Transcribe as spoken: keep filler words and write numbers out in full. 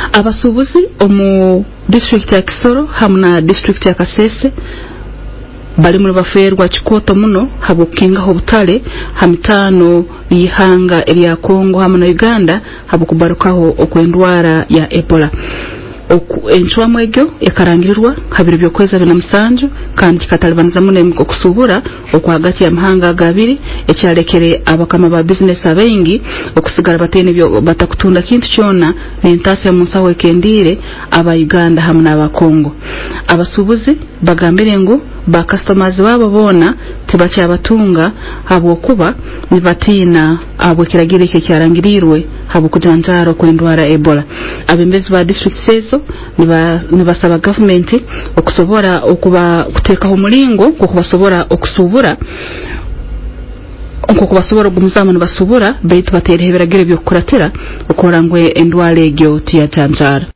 abasubuzi omu district ya Kisoro hamuna district ya Kasese bali muri baferwa kikoto muno habukingaho butale hamitano bihanga erya Kongo hamuna Uganda habukubarukaho okwendwara ya Ebola. Oku enchwa mwegyo yakarangirirwa habiri byokweza bina musanju kandi kikatalibaniza mune mko kusubura okwagati ya mahanga gabiri ekyalekere abakama ba business abengi okusigara batene byo batakutunda kintu kyona n'entasi ya munsawe kendire aba Uganda hamuna aba Kongo. Abasubuzi bagambire ngo ba customers babo bona tibacha abatunga abo kuba nibatina abo kiragire cyo cyarangirirwe habo kujanjaro kwendwara Ebola. Abembezi ba district seso niba nibasaba government okusobora okuba kutekaho mulingo kukubasobora okusubura onko kubasobora gumuzama nibasubura baitu baterehebera gere byo kuratira okorangwe endwale egyo tiya janjara.